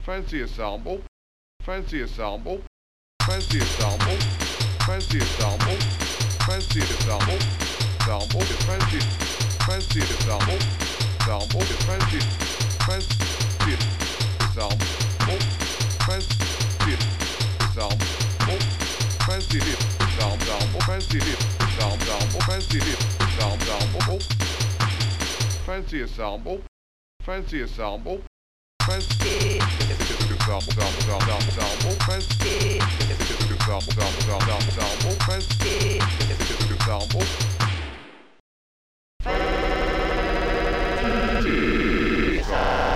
fancy ensemble, fancy ensemble, fancy ensemble, fancy ensemble, fancy ensemble, ensemble is fancy, fancy ensemble, ensemble is fancy, fancy ensemble, fancy ensemble, fancy ensemble, fancy ensemble, fancy ensemble, fancy ensemble, fancy ensemble. Fancy ensemble, fancy ensemble.